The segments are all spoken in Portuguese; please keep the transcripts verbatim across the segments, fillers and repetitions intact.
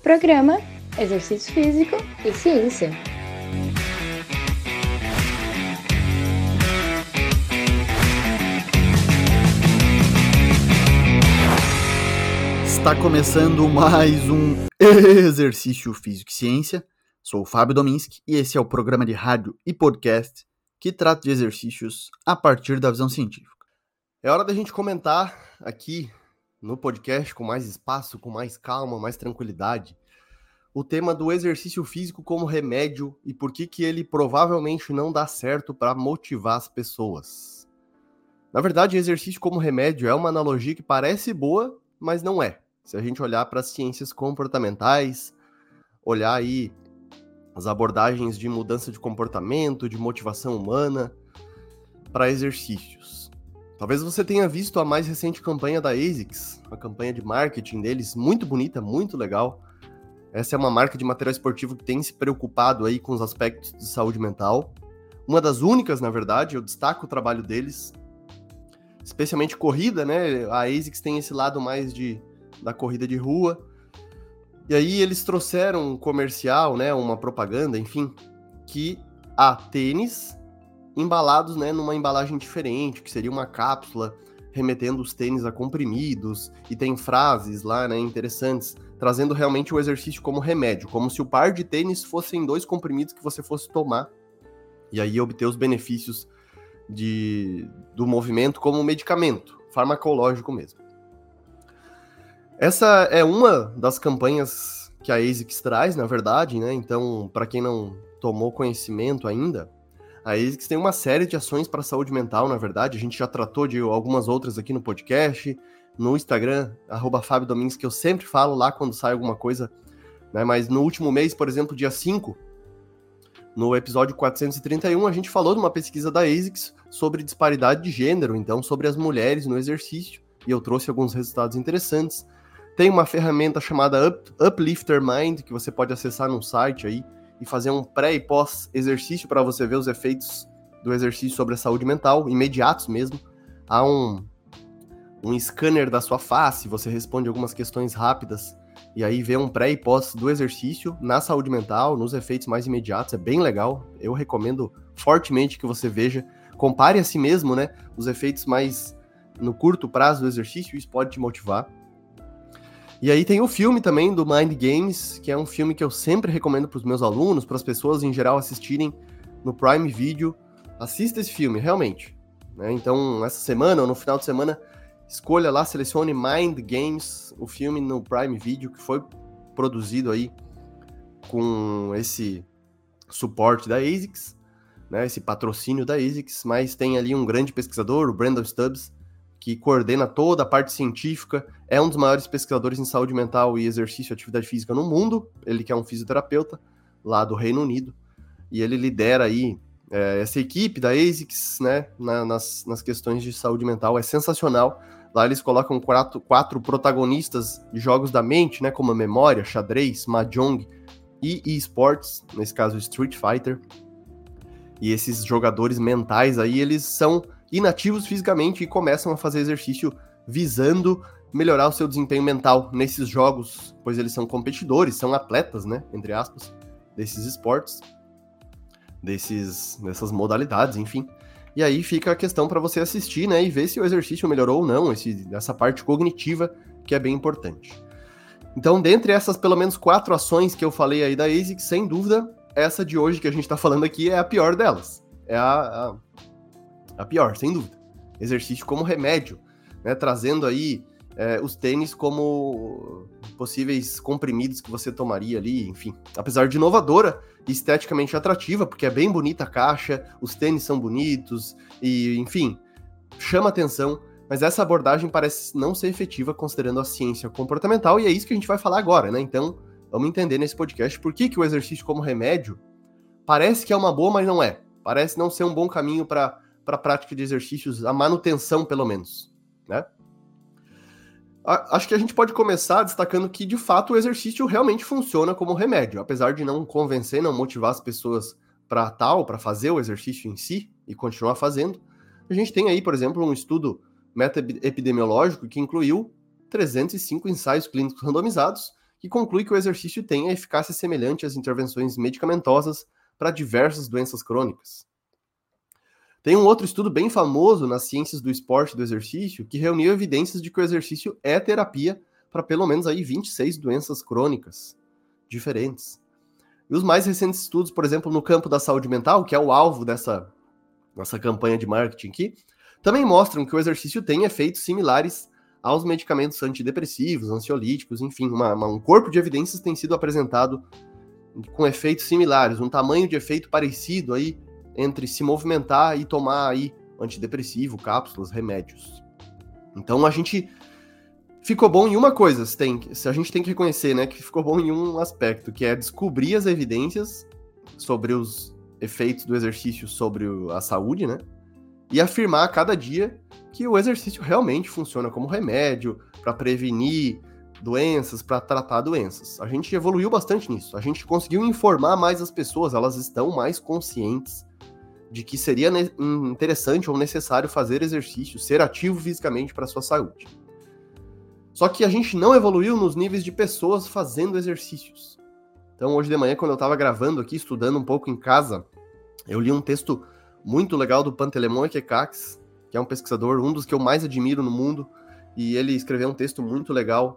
Programa Exercício Físico e Ciência. Está começando mais um Exercício Físico e Ciência. Sou o Fábio Dominski e esse é o programa de rádio e podcast que trata de exercícios a partir da visão científica. É hora da gente comentar aqui no podcast com mais espaço, com mais calma, mais tranquilidade, o tema do exercício físico como remédio e por que que ele provavelmente não dá certo para motivar as pessoas. Na verdade, exercício como remédio é uma analogia que parece boa, mas não é. Se a gente olhar para as ciências comportamentais, olhar aí as abordagens de mudança de comportamento, de motivação humana para exercícios. Talvez você tenha visto a mais recente campanha da ASICS, a campanha de marketing deles, muito bonita, muito legal. Essa é uma marca de material esportivo que tem se preocupado aí com os aspectos de saúde mental. Uma das únicas, na verdade, eu destaco o trabalho deles, especialmente corrida, né? A ASICS tem esse lado mais de, da corrida de rua. E aí eles trouxeram um comercial, né, uma propaganda, enfim, que há tênis embalados, né, numa embalagem diferente, que seria uma cápsula remetendo os tênis a comprimidos, e tem frases lá, né, interessantes, trazendo realmente o exercício como remédio, como se o par de tênis fossem dois comprimidos que você fosse tomar, e aí obter os benefícios de, do movimento como medicamento, farmacológico mesmo. Essa é uma das campanhas que a ASICS traz, na verdade, né? Então, para quem não tomou conhecimento ainda, a ASICS tem uma série de ações para a saúde mental, na verdade. A gente já tratou de algumas outras aqui no podcast, no Instagram, arroba Fábio Domingues, que eu sempre falo lá quando sai alguma coisa, né? Mas no último mês, por exemplo, dia cinco, no episódio quatrocentos e trinta e um, a gente falou de uma pesquisa da ASICS sobre disparidade de gênero, então sobre as mulheres no exercício, e eu trouxe alguns resultados interessantes. Tem uma ferramenta chamada Up, Uplifter Mind, que você pode acessar num site aí e fazer um pré e pós exercício para você ver os efeitos do exercício sobre a saúde mental, imediatos mesmo. Há um, um scanner da sua face, você responde algumas questões rápidas e aí vê um pré e pós do exercício na saúde mental, nos efeitos mais imediatos, é bem legal. Eu recomendo fortemente que você veja, compare a si mesmo, né, os efeitos mais no curto prazo do exercício, isso pode te motivar. E aí tem o filme também do Mind Games, que é um filme que eu sempre recomendo para os meus alunos, para as pessoas em geral assistirem no Prime Video. Assista esse filme, realmente. Né? Então, essa semana ou no final de semana, escolha lá, selecione Mind Games, o filme no Prime Video, que foi produzido aí com esse suporte da ASICS, né? Esse patrocínio da ASICS, mas tem ali um grande pesquisador, o Brandon Stubbs, que coordena toda a parte científica, é um dos maiores pesquisadores em saúde mental e exercício e atividade física no mundo, ele que é um fisioterapeuta lá do Reino Unido, e ele lidera aí é, essa equipe da ASICS, né, na, nas, nas questões de saúde mental, é sensacional. Lá eles colocam quatro, quatro protagonistas de jogos da mente, né, como a memória, xadrez, mahjong e esportes, nesse caso Street Fighter, e esses jogadores mentais aí, eles são inativos fisicamente e começam a fazer exercício visando melhorar o seu desempenho mental nesses jogos, pois eles são competidores, são atletas, né, entre aspas, desses esportes, desses, dessas modalidades, enfim. E aí fica a questão para você assistir, né, e ver se o exercício melhorou ou não, esse, essa parte cognitiva que é bem importante. Então, dentre essas pelo menos quatro ações que eu falei aí da ASICS, sem dúvida, essa de hoje que a gente está falando aqui é a pior delas. É a... a A pior, sem dúvida. Exercício como remédio, né? Trazendo aí é, os tênis como possíveis comprimidos que você tomaria ali, enfim. Apesar de inovadora e esteticamente atrativa, porque é bem bonita a caixa, os tênis são bonitos, e enfim, chama atenção, mas essa abordagem parece não ser efetiva considerando a ciência comportamental, e é isso que a gente vai falar agora, né? Então, vamos entender nesse podcast por que que o exercício como remédio parece que é uma boa, mas não é. Parece não ser um bom caminho para para a prática de exercícios, a manutenção, pelo menos, né? Acho que a gente pode começar destacando que, de fato, o exercício realmente funciona como remédio, apesar de não convencer, não motivar as pessoas para tal, para fazer o exercício em si e continuar fazendo. A gente tem aí, por exemplo, um estudo meta-epidemiológico que incluiu trezentos e cinco ensaios clínicos randomizados que conclui que o exercício tem a eficácia semelhante às intervenções medicamentosas para diversas doenças crônicas. Tem um outro estudo bem famoso nas ciências do esporte e do exercício que reuniu evidências de que o exercício é terapia para pelo menos aí vinte e seis doenças crônicas diferentes. E os mais recentes estudos, por exemplo, no campo da saúde mental, que é o alvo dessa, dessa campanha de marketing aqui, também mostram que o exercício tem efeitos similares aos medicamentos antidepressivos, ansiolíticos, enfim, uma, uma, um corpo de evidências tem sido apresentado com efeitos similares, um tamanho de efeito parecido aí entre se movimentar e tomar aí antidepressivo, cápsulas, remédios. Então a gente ficou bom em uma coisa, se, tem, se a gente tem que reconhecer, né, que ficou bom em um aspecto, que é descobrir as evidências sobre os efeitos do exercício sobre a saúde, né, e afirmar a cada dia que o exercício realmente funciona como remédio para prevenir doenças, para tratar doenças. A gente evoluiu bastante nisso, a gente conseguiu informar mais as pessoas, elas estão mais conscientes de que seria interessante ou necessário fazer exercício, ser ativo fisicamente para a sua saúde. Só que a gente não evoluiu nos níveis de pessoas fazendo exercícios. Então, hoje de manhã, quando eu estava gravando aqui, estudando um pouco em casa, eu li um texto muito legal do Pantelemon Ekekax, que é um pesquisador, um dos que eu mais admiro no mundo, e ele escreveu um texto muito legal,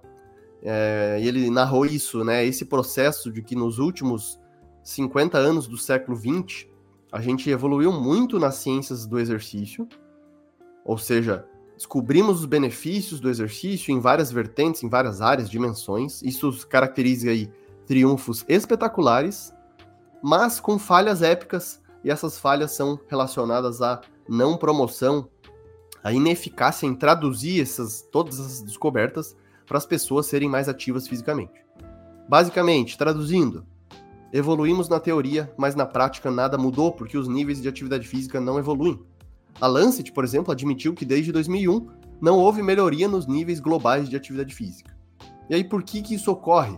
é, e ele narrou isso, né, esse processo de que nos últimos cinquenta anos do século vinte, a gente evoluiu muito nas ciências do exercício, ou seja, descobrimos os benefícios do exercício em várias vertentes, em várias áreas, dimensões. Isso caracteriza aí triunfos espetaculares, mas com falhas épicas, e essas falhas são relacionadas à não promoção, à ineficácia em traduzir essas, todas essas descobertas para as pessoas serem mais ativas fisicamente. Basicamente, traduzindo, evoluímos na teoria, mas na prática nada mudou, porque os níveis de atividade física não evoluem. A Lancet, por exemplo, admitiu que desde dois mil e um não houve melhoria nos níveis globais de atividade física. E aí, por que que isso ocorre?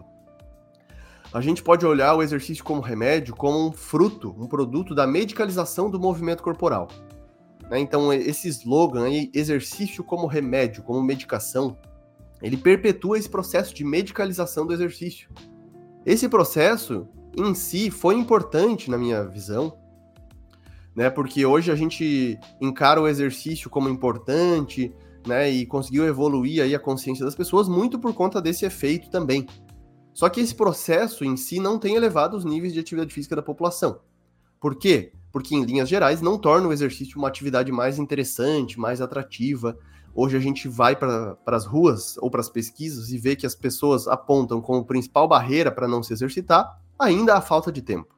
A gente pode olhar o exercício como remédio, como um fruto, um produto da medicalização do movimento corporal. Então, esse slogan aí, exercício como remédio, como medicação, ele perpetua esse processo de medicalização do exercício. Esse processo, em si, foi importante na minha visão, né, porque hoje a gente encara o exercício como importante, né, e conseguiu evoluir aí a consciência das pessoas muito por conta desse efeito também. Só que esse processo em si não tem elevado os níveis de atividade física da população. Por quê? Porque, em linhas gerais, não torna o exercício uma atividade mais interessante, mais atrativa. Hoje a gente vai para as ruas ou para as pesquisas e vê que as pessoas apontam como principal barreira para não se exercitar ainda a falta de tempo.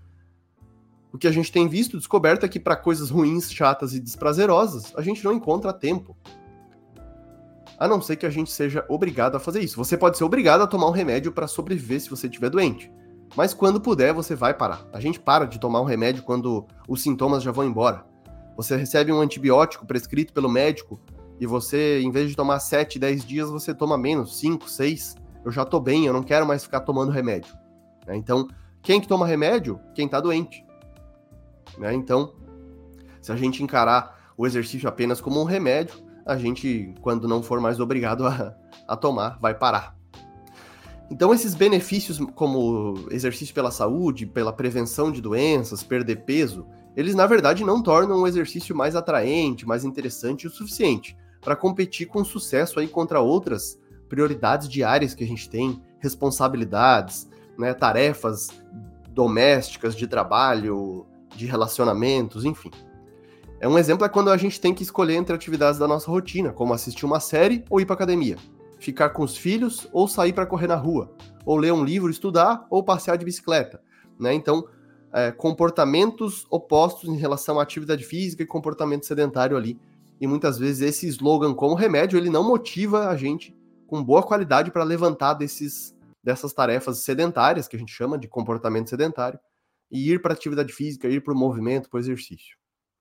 O que a gente tem visto, descoberto, é que para coisas ruins, chatas e desprazerosas, a gente não encontra tempo. A não ser que a gente seja obrigado a fazer isso. Você pode ser obrigado a tomar um remédio para sobreviver se você estiver doente. Mas quando puder, você vai parar. A gente para de tomar um remédio quando os sintomas já vão embora. Você recebe um antibiótico prescrito pelo médico e você, em vez de tomar sete, dez dias, você toma menos, cinco, seis. Eu já tô bem, eu não quero mais ficar tomando remédio. Então, quem que toma remédio? Quem tá doente. Então, se a gente encarar o exercício apenas como um remédio, a gente, quando não for mais obrigado a, a tomar, vai parar. Então, esses benefícios como exercício pela saúde, pela prevenção de doenças, perder peso, eles, na verdade, não tornam o exercício mais atraente, mais interessante o suficiente para competir com sucesso aí contra outras prioridades diárias que a gente tem, responsabilidades, né, tarefas domésticas, de trabalho, de relacionamentos, enfim. É um exemplo é quando a gente tem que escolher entre atividades da nossa rotina, como assistir uma série ou ir para academia, ficar com os filhos ou sair para correr na rua, ou ler um livro, estudar ou passear de bicicleta, né? Então, é, comportamentos opostos em relação à atividade física e comportamento sedentário ali. E muitas vezes esse slogan como remédio, ele não motiva a gente com boa qualidade para levantar desses, dessas tarefas sedentárias, que a gente chama de comportamento sedentário, e ir para a atividade física, ir para o movimento, para o exercício.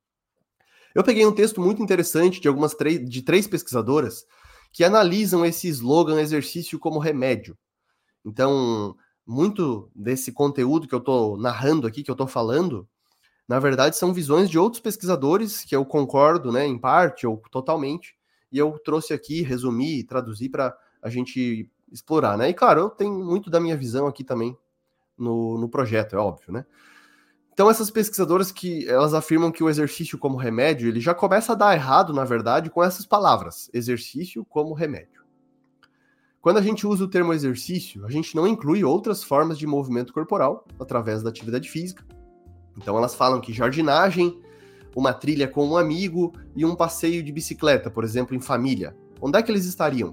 Eu peguei um texto muito interessante de algumas três, de três pesquisadoras que analisam esse slogan exercício como remédio. Então, muito desse conteúdo que eu estou narrando aqui, que eu estou falando, na verdade são visões de outros pesquisadores que eu concordo, né, em parte ou totalmente, e eu trouxe aqui, resumi, traduzi para a gente explorar, né? E claro, eu tenho muito da minha visão aqui também no, no projeto, é óbvio, né? Então essas pesquisadoras que elas afirmam que o exercício como remédio, ele já começa a dar errado, na verdade, com essas palavras, exercício como remédio. Quando a gente usa o termo exercício, a gente não inclui outras formas de movimento corporal através da atividade física. Então elas falam que jardinagem, uma trilha com um amigo e um passeio de bicicleta, por exemplo, em família. Onde é que eles estariam?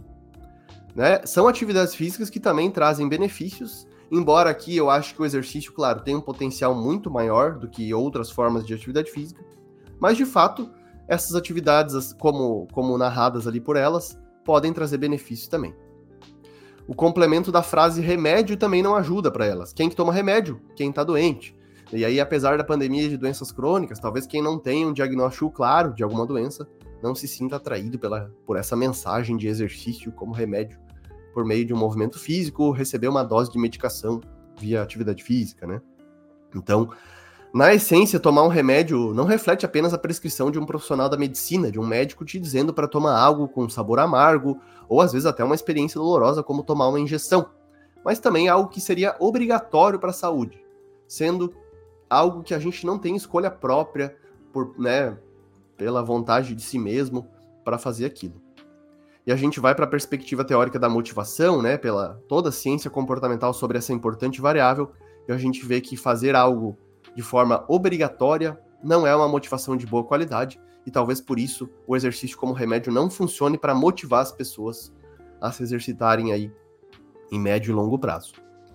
Né? São atividades físicas que também trazem benefícios, embora aqui eu acho que o exercício, claro, tem um potencial muito maior do que outras formas de atividade física, mas de fato, essas atividades, como, como narradas ali por elas, podem trazer benefícios também. O complemento da frase remédio também não ajuda para elas. Quem que toma remédio? Quem está doente. E aí, apesar da pandemia de doenças crônicas, talvez quem não tenha um diagnóstico claro de alguma doença não se sinta atraído pela, por essa mensagem de exercício como remédio por meio de um movimento físico ou receber uma dose de medicação via atividade física, né? Então, na essência, tomar um remédio não reflete apenas a prescrição de um profissional da medicina, de um médico te dizendo para tomar algo com sabor amargo, ou às vezes até uma experiência dolorosa como tomar uma injeção, mas também algo que seria obrigatório para a saúde, sendo algo que a gente não tem escolha própria, por, né, pela vontade de si mesmo, para fazer aquilo. E a gente vai para a perspectiva teórica da motivação, né, pela toda a ciência comportamental sobre essa importante variável, e a gente vê que fazer algo de forma obrigatória não é uma motivação de boa qualidade, e talvez por isso o exercício como remédio não funcione para motivar as pessoas a se exercitarem aí em médio e longo prazo.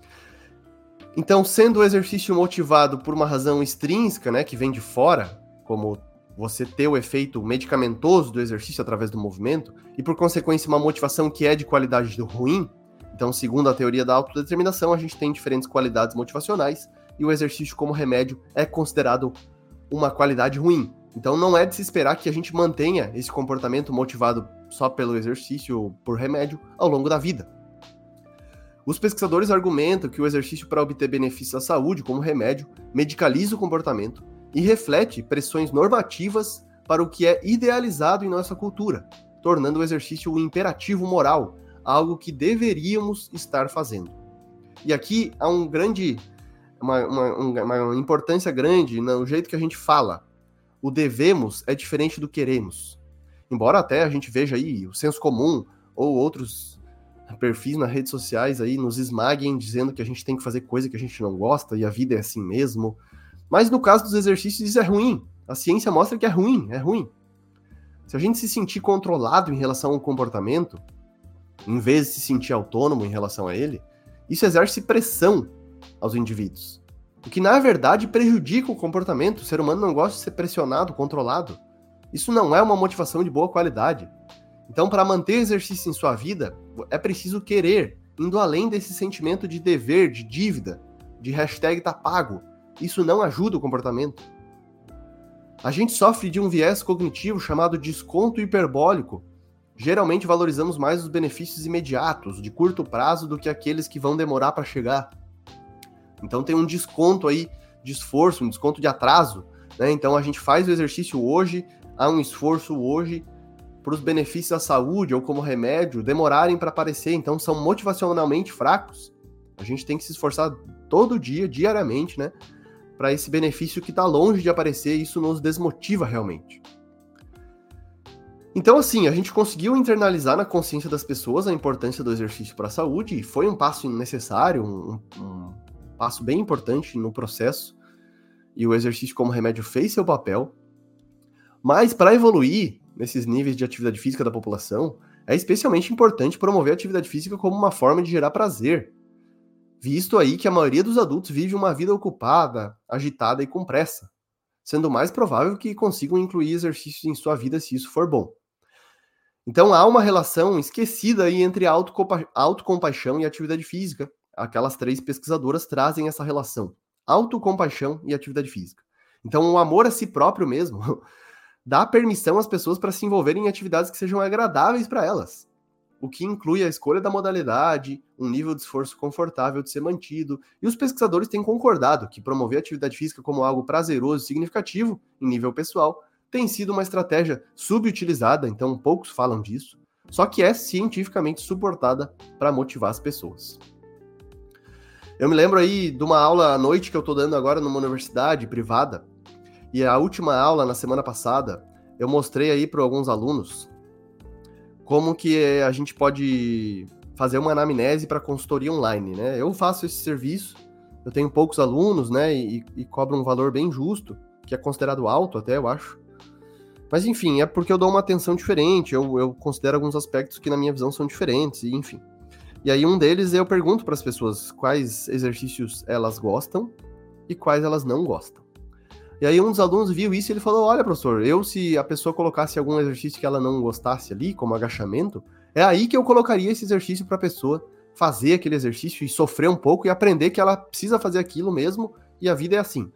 Então, sendo o exercício motivado por uma razão extrínseca, né, que vem de fora, como você ter o efeito medicamentoso do exercício através do movimento, e por consequência uma motivação que é de qualidade ruim, então, segundo a teoria da autodeterminação, a gente tem diferentes qualidades motivacionais, e o exercício como remédio é considerado uma qualidade ruim. Então, não é de se esperar que a gente mantenha esse comportamento motivado só pelo exercício ou por remédio ao longo da vida. Os pesquisadores argumentam que o exercício para obter benefícios à saúde como remédio medicaliza o comportamento e reflete pressões normativas para o que é idealizado em nossa cultura, tornando o exercício um imperativo moral, algo que deveríamos estar fazendo. E aqui há um grande, uma, uma, uma importância grande no jeito que a gente fala. O devemos é diferente do queremos. Embora até a gente veja aí o senso comum ou outros perfis nas redes sociais aí nos esmaguem dizendo que a gente tem que fazer coisa que a gente não gosta e a vida é assim mesmo. Mas no caso dos exercícios isso é ruim. A ciência mostra que é ruim, é ruim. Se a gente se sentir controlado em relação ao comportamento, em vez de se sentir autônomo em relação a ele, isso exerce pressão aos indivíduos. O que na verdade prejudica o comportamento. O ser humano não gosta de ser pressionado, controlado. Isso não é uma motivação de boa qualidade. Então, para manter exercício em sua vida, é preciso querer, indo além desse sentimento de dever, de dívida, de hashtag tá pago. Isso não ajuda o comportamento. A gente sofre de um viés cognitivo chamado desconto hiperbólico. Geralmente valorizamos mais os benefícios imediatos, de curto prazo, do que aqueles que vão demorar para chegar. Então tem um desconto aí de esforço, um desconto de atraso, né? Então a gente faz o exercício hoje, há um esforço hoje para os benefícios à saúde ou como remédio demorarem para aparecer, então são motivacionalmente fracos. A gente tem que se esforçar todo dia, diariamente, né, para esse benefício que está longe de aparecer, e isso nos desmotiva realmente. Então, assim, a gente conseguiu internalizar na consciência das pessoas a importância do exercício para a saúde, e foi um passo necessário, um, um passo bem importante no processo, e o exercício como remédio fez seu papel. Mas para evoluir nesses níveis de atividade física da população, é especialmente importante promover a atividade física como uma forma de gerar prazer, visto aí que a maioria dos adultos vive uma vida ocupada, agitada e com pressa, sendo mais provável que consigam incluir exercícios em sua vida se isso for bom. Então há uma relação esquecida aí entre autocompa- autocompaixão e atividade física. Aquelas três pesquisadoras trazem essa relação, autocompaixão e atividade física. Então o amor a si próprio mesmo dá permissão às pessoas para se envolverem em atividades que sejam agradáveis para elas, o que inclui a escolha da modalidade, um nível de esforço confortável de ser mantido, e os pesquisadores têm concordado que promover a atividade física como algo prazeroso e significativo, em nível pessoal, tem sido uma estratégia subutilizada, então poucos falam disso, só que é cientificamente suportada para motivar as pessoas. Eu me lembro aí de uma aula à noite que eu tô dando agora numa universidade privada, e a última aula, na semana passada, eu mostrei aí para alguns alunos como que a gente pode fazer uma anamnese para consultoria online, né? Eu faço esse serviço, eu tenho poucos alunos, né, e, e cobro um valor bem justo, que é considerado alto até, eu acho. Mas enfim, é porque eu dou uma atenção diferente, eu, eu considero alguns aspectos que na minha visão são diferentes, e enfim. E aí um deles eu pergunto para as pessoas quais exercícios elas gostam e quais elas não gostam. E aí um dos alunos viu isso e ele falou, olha professor, eu se a pessoa colocasse algum exercício que ela não gostasse ali, como agachamento, é aí que eu colocaria esse exercício para a pessoa fazer aquele exercício e sofrer um pouco e aprender que ela precisa fazer aquilo mesmo e a vida é assim.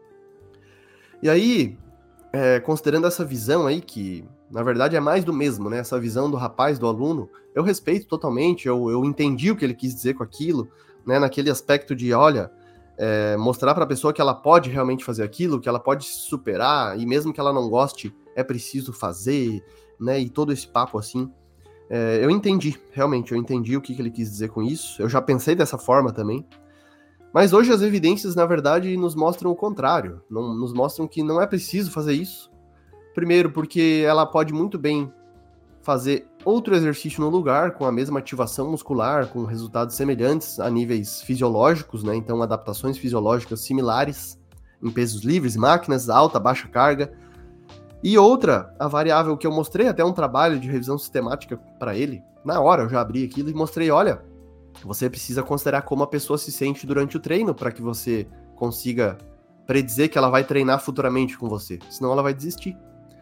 E aí, é, considerando essa visão aí, que na verdade é mais do mesmo, né? Essa visão do rapaz, do aluno, eu respeito totalmente, eu, eu entendi o que ele quis dizer com aquilo, né? Naquele aspecto de, olha, é, mostrar para a pessoa que ela pode realmente fazer aquilo, que ela pode se superar, e mesmo que ela não goste, é preciso fazer, né? E todo esse papo assim. É, eu entendi, realmente, eu entendi o que, que ele quis dizer com isso, eu já pensei dessa forma também. Mas hoje as evidências, na verdade, nos mostram o contrário, não, nos mostram que não é preciso fazer isso. Primeiro, porque ela pode muito bem fazer outro exercício no lugar, com a mesma ativação muscular, com resultados semelhantes a níveis fisiológicos, né? Então, adaptações fisiológicas similares em pesos livres, máquinas, alta, baixa carga. E outra, a variável que eu mostrei, até um trabalho de revisão sistemática para ele, na hora eu já abri aquilo e mostrei, olha, você precisa considerar como a pessoa se sente durante o treino para que você consiga predizer que ela vai treinar futuramente com você, senão ela vai desistir.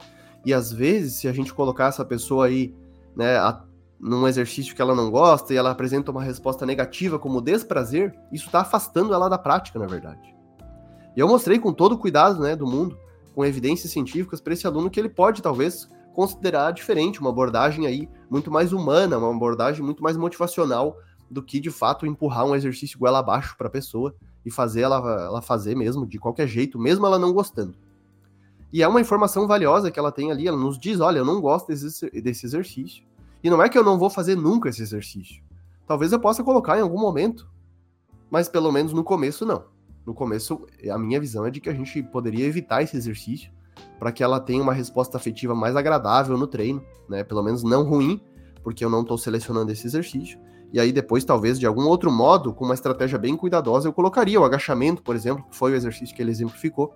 E às vezes, se a gente colocar essa pessoa aí, né, a, num exercício que ela não gosta e ela apresenta uma resposta negativa como desprazer, isso está afastando ela da prática, na verdade. E eu mostrei com todo o cuidado, né, do mundo, com evidências científicas para esse aluno que ele pode, talvez, considerar diferente, uma abordagem aí muito mais humana, uma abordagem muito mais motivacional do que, de fato, empurrar um exercício goela abaixo para a pessoa e fazer ela, ela fazer mesmo, de qualquer jeito, mesmo ela não gostando. E é uma informação valiosa que ela tem ali, ela nos diz, olha, eu não gosto desse, desse exercício. E não é que eu não vou fazer nunca esse exercício. Talvez eu possa colocar em algum momento, mas pelo menos no começo não. No começo, a minha visão é de que a gente poderia evitar esse exercício para que ela tenha uma resposta afetiva mais agradável no treino, né? Pelo menos não ruim, porque eu não estou selecionando esse exercício. E aí depois, talvez, de algum outro modo, com uma estratégia bem cuidadosa, eu colocaria o agachamento, por exemplo, que foi o exercício que ele exemplificou,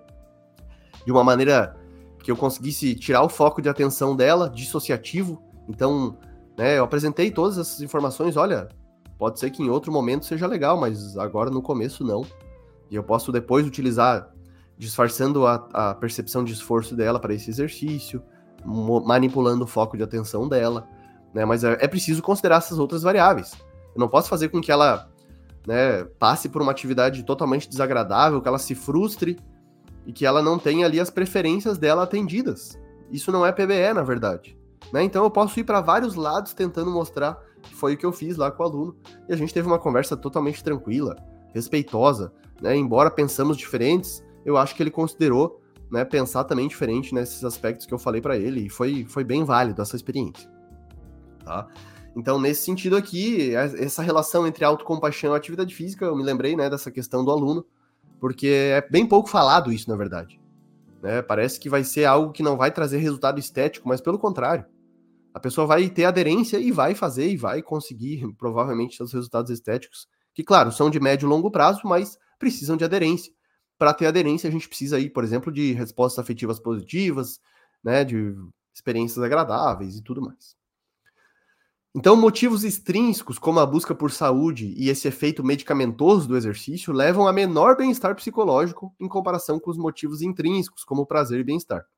de uma maneira que eu conseguisse tirar o foco de atenção dela, dissociativo. Então, né, eu apresentei todas essas informações, olha, pode ser que em outro momento seja legal, mas agora no começo não. E eu posso depois utilizar, disfarçando a, a percepção de esforço dela para esse exercício, manipulando o foco de atenção dela, né, mas é, é preciso considerar essas outras variáveis. Eu não posso fazer com que ela, né, passe por uma atividade totalmente desagradável, que ela se frustre, e que ela não tenha ali as preferências dela atendidas. Isso não é P B E, na verdade. Né? Então eu posso ir para vários lados tentando mostrar que foi o que eu fiz lá com o aluno. E a gente teve uma conversa totalmente tranquila, respeitosa. Né? Embora pensamos diferentes, eu acho que ele considerou, né, pensar também diferente nesses aspectos que eu falei para ele. E foi, foi bem válido essa experiência. Tá? Então, nesse sentido aqui, essa relação entre autocompaixão e atividade física, eu me lembrei, né, dessa questão do aluno, porque é bem pouco falado isso, na verdade. Né? Parece que vai ser algo que não vai trazer resultado estético, mas pelo contrário. A pessoa vai ter aderência e vai fazer e vai conseguir, provavelmente, os resultados estéticos, que, claro, são de médio e longo prazo, mas precisam de aderência. Para ter aderência, a gente precisa aí, por exemplo, de respostas afetivas positivas, né, de experiências agradáveis e tudo mais. Então, motivos extrínsecos, como a busca por saúde e esse efeito medicamentoso do exercício, levam a menor bem-estar psicológico em comparação com os motivos intrínsecos, como o prazer e bem-estar.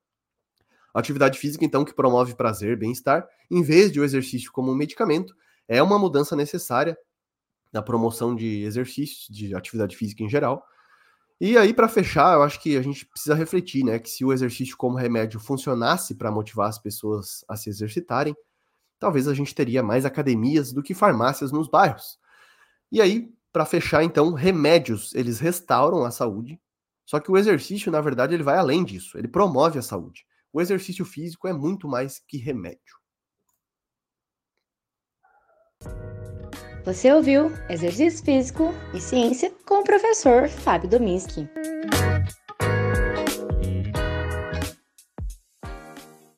A atividade física, então, que promove prazer e bem-estar, em vez de o exercício como um medicamento, é uma mudança necessária na promoção de exercícios, de atividade física em geral. E aí, para fechar, eu acho que a gente precisa refletir, né, que se o exercício como remédio funcionasse para motivar as pessoas a se exercitarem, talvez a gente teria mais academias do que farmácias nos bairros. E aí, para fechar, então, remédios, eles restauram a saúde, só que o exercício, na verdade, ele vai além disso, ele promove a saúde. O exercício físico é muito mais que remédio. Você ouviu Exercício Físico e Ciência com o professor Fábio Dominski.